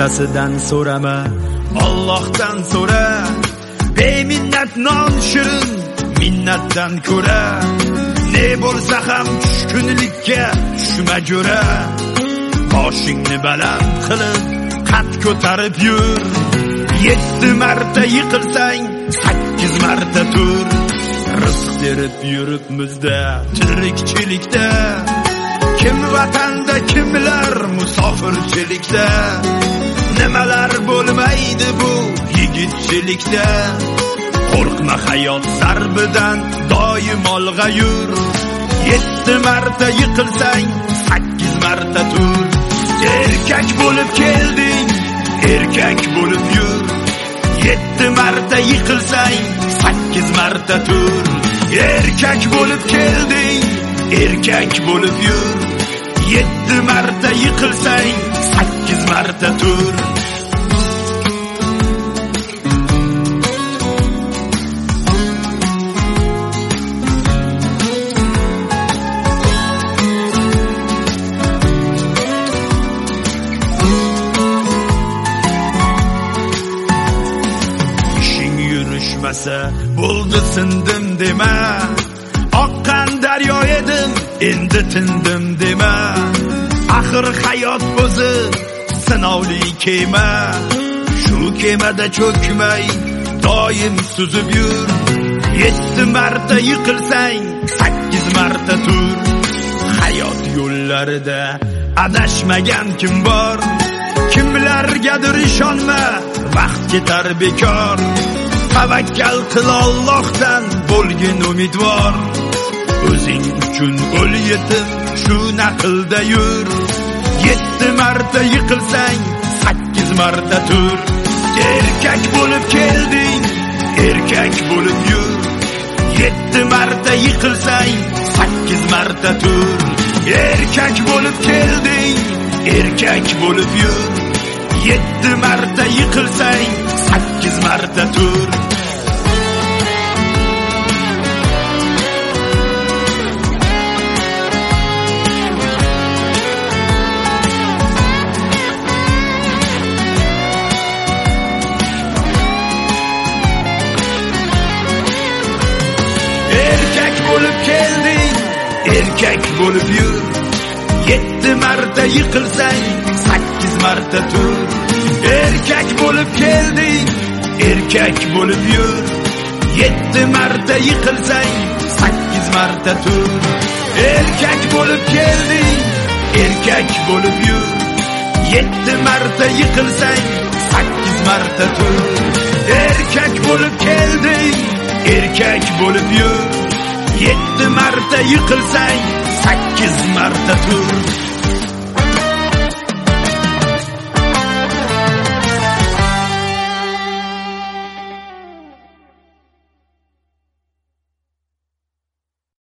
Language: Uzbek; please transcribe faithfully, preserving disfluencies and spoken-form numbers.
Otasidan so'rama, Allohdan so'ra. Beminnat non shirin, minnatdan ko'ra. Ne bo'lsa ham tushkunlikka tushma jo'ra. Boshingni baland qilib, qad ko'tarib yur. Yetti marta yiqilsang, sakkiz marta tur. Rizq berib yuribmizda, tirikchilikda. Kim vatanda, kimlar musofirchilikda. Nimalar bo'lmaydi bu yigitchilikda. Qo'rqma hayot zarbidan, doim olg'a yur. Yetti marta yiqilsang, sakkiz marta tur. Erkak bo'lib kelding, erkak bo'lib yur. Yetti marta yiqilsang, sakkiz marta tur. Erkak bo'lib kelding, erkak bo'lib yur. Yetti marta yiqilsang, sakkiz marta tur. Bo'ldi sindim dema, oqqan daryo edim, endi tindim dema. Axir hayot o'zi sinovli kema. Shu kemada cho'kmay, doim suzib yur. Yetti marta yiqilsang, sakkiz marta tur. Hayot yo'llarida adashmagan kim bor? Kimlargadir ishonma, vaqt ketar bekor. Tavakkal qil Allohdan, bo'lgin umidvor. O'zing uchun o'l yetim, shu naqlda yur. Yetti marta yiqilsang, sakkiz marta tur. Erkak bo'lib kelding, erkak bo'lib yur. Yetti marta yiqilsang, sakkiz marta tur. Erkak bo'lib kelding, erkak bo'lib yur. Yetti marta yiqilsang, sakkiz marta tur. Erkak bo'lib kelding, erkak bo'lib yur. Yetti marta yiqilsang, sakkiz marta tur. Erkak bo'lib kelding, erkak bo'lib yur. Yetti marta yiqilsang, sakkiz marta tur. Erkak bo'lib kelding, erkak bo'lib yur. Yetti marta yiqilsang, sakkiz marta tur. Erkak bo'lib kelding, erkak bo'lib yur. Yetti marta yiqilsang, sakkiz marta tur.